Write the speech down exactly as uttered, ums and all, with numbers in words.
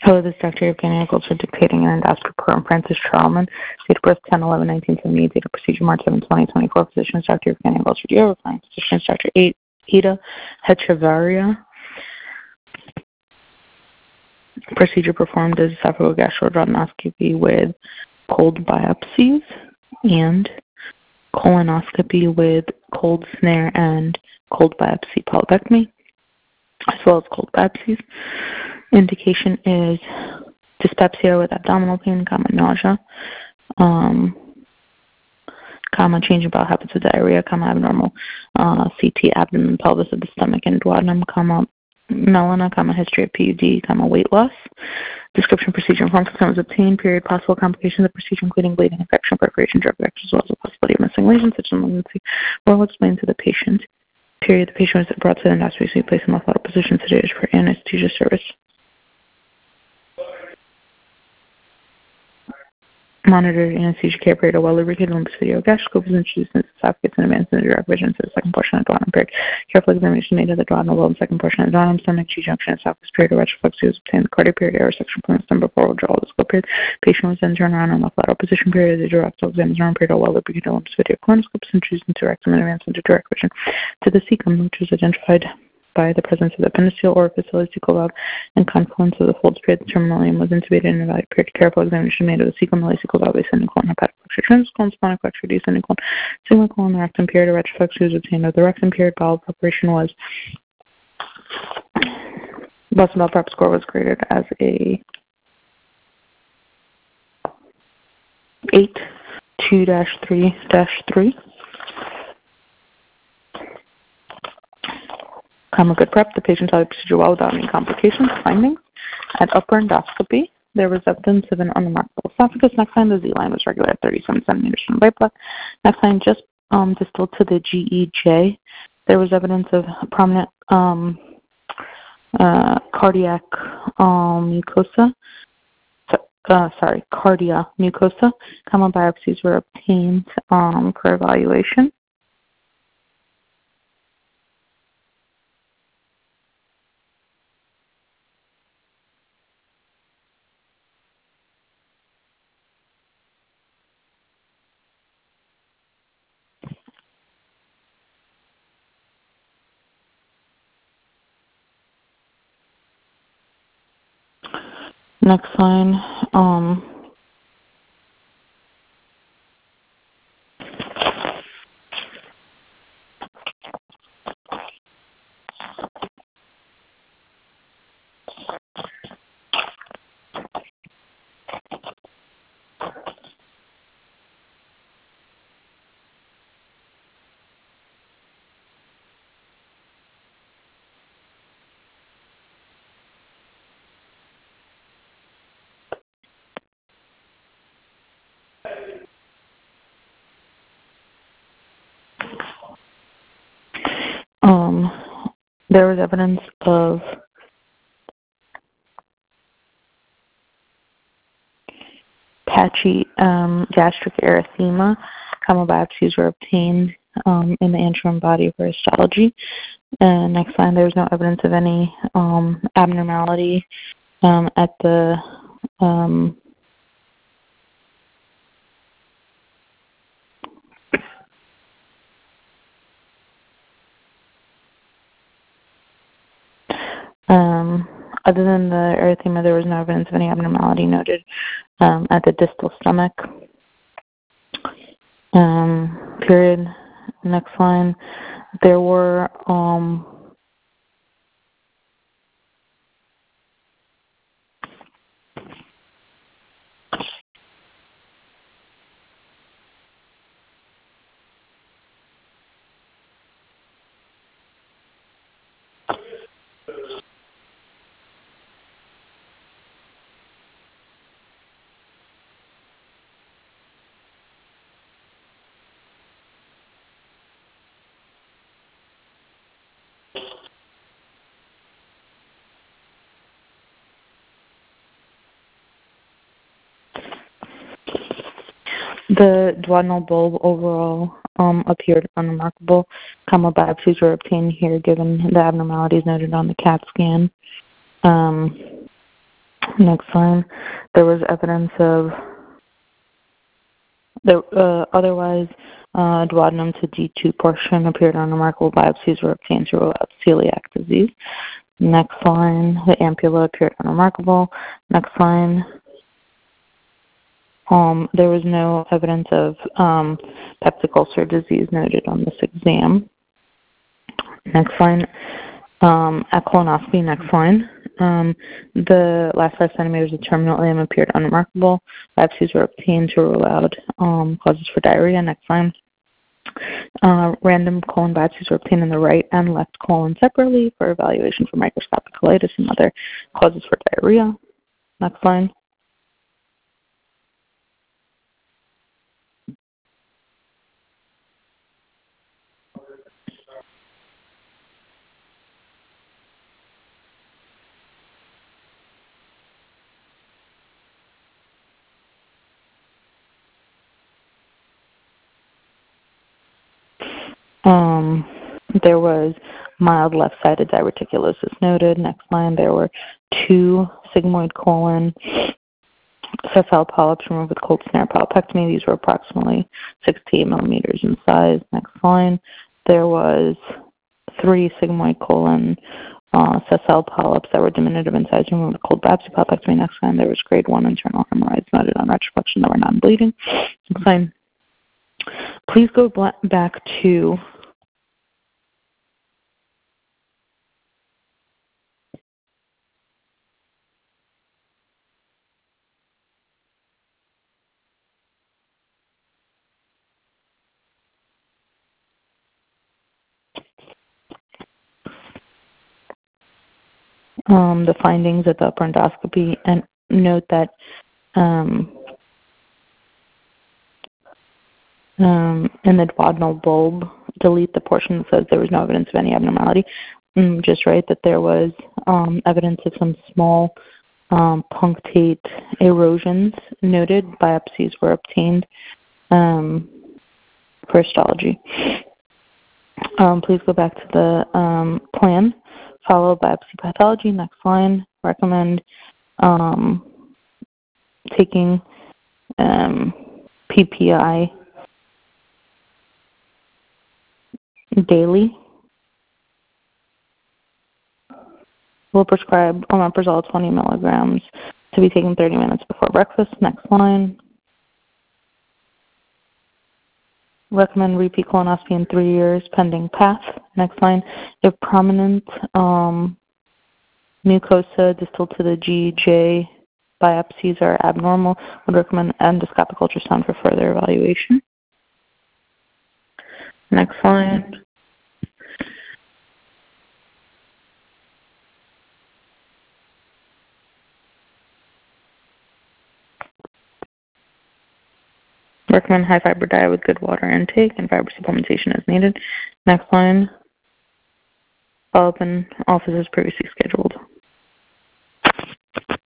Hello, this is Doctor Evgenia Goldschmidt dictating an endoscopy report on Francis Charlman. Date of birth ten eleven nineteen seventy-eight. Date of procedure March seventh twenty twenty-four. Physician is Doctor Evgenia Goldschmidt. Your referring physician is Doctor Ida Hechevarria. Procedure performed is esophagogastroduodenoscopy with cold biopsies and colonoscopy with cold snare and cold biopsy polypectomy, as well as cold biopsies. Indication is dyspepsia with abdominal pain, comma, nausea, um, comma, change in bowel habits with diarrhea, comma, abnormal uh, C T abdomen, pelvis of the stomach, and duodenum, comma, melena, comma, history of P U D, comma, weight loss. Description, procedure, and form consent was obtained. Period. Possible complications of procedure, including bleeding, infection, perforation, drug reactions, as well as the possibility of missing lesions, such as malignancy. Well explained to the patient. Period. The patient was brought to the endoscopy suite, placed in left lateral position, sedated for anesthesia service. Monitored anesthesia care period, a well-lubricated limbus video gastroscope was introduced into the esophagus and advanced into direct vision to the second portion of the duodenum period. Careful examination made of the duodenal lobe and second portion of the duodenum, stomach, G-junction, esophagus period, a retroflexia was obtained, the cardiac period, air section from the stomach before withdrawal of the scope period. Patient was then turned around in left lateral position period. The direct exam duodenum period, a well-lubricated limbus video colonoscope was introduced into rectum and advanced into direct vision to the cecum, which was identified by the presence of the appendiceal orifice, ileocecal valve, and confluence of the folds period. The terminalium was intubated and evaluated. Period. Careful examination made of the cecum, ileocecal valve, ascending colon, hepatic flexure, transverse colon, splenic flexure, descending colon, sigmoid colon, the rectum period. A retroflexia was obtained of the rectum period. Bowel preparation was Boston Bowel Prep score was graded as a eight two dash three dash three. Comma, good prep. The patient had the procedure well without any complications. Findings: at upper endoscopy, there was evidence of an unremarkable esophagus. Next line, the Z line was regular at thirty-seven centimeters from the right block. Next line, just um, distal to the G E J, there was evidence of prominent um, uh, cardiac um, mucosa. Uh, sorry, cardia mucosa. Comma, biopsies were obtained um, for evaluation. Next line, um, um, there was evidence of patchy um, gastric erythema. Comma, biopsies were obtained um, in the antrum body for histology. And next line, there was no evidence of any um, abnormality um, at the um, um, other than the erythema, there was no evidence of any abnormality noted um, at the distal stomach. Um, period. Next line, there were um, the duodenal bulb overall um, appeared unremarkable. Comma, biopsies were obtained here given the abnormalities noted on the CAT scan. Um, Next line, there was evidence of the uh, otherwise uh, duodenum to D two portion appeared on remarkable biopsies were obtained to rule out celiac disease. Next line, the ampulla appeared unremarkable. Next line, um, there was no evidence of um, peptic ulcer disease noted on this exam. Next line, um, at colonoscopy, next line, um, the last five centimeters of terminal ileum appeared unremarkable. Biopsies were obtained to rule out um, causes for diarrhea. Next line, uh, random colon biopsies were obtained in the right and left colon separately for evaluation for microscopic colitis and other causes for diarrhea. Next line. Um, there was mild left-sided diverticulosis noted. Next line, there were two sigmoid colon sessile polyps removed with cold snare polypectomy. These were approximately six to eight millimeters in size. Next line, there was three sigmoid colon uh, sessile polyps that were diminutive in size removed with cold biopsy polypectomy. Next line, there was grade one internal hemorrhoids noted on retroflexion that were non-bleeding. Next line, please go back to um, the findings of the upper endoscopy and note that um, um, in the duodenal bulb, delete the portion that says there was no evidence of any abnormality. Mm, just write that there was um, evidence of some small um, punctate erosions noted. Biopsies were obtained um, for histology. Um, please go back to the um, plan. Follow biopsy pathology. Next line. Recommend um, taking um, P P I daily. Will prescribe omeprazole twenty milligrams to be taken thirty minutes before breakfast. Next line. Recommend repeat colonoscopy in three years pending P A T. Next line. If prominent um, mucosa distal to the G J biopsies are abnormal, would recommend endoscopic ultrasound for further evaluation. Next line. Recommend high fiber diet with good water intake and fiber supplementation as needed. Next line. Follow up in office as previously scheduled.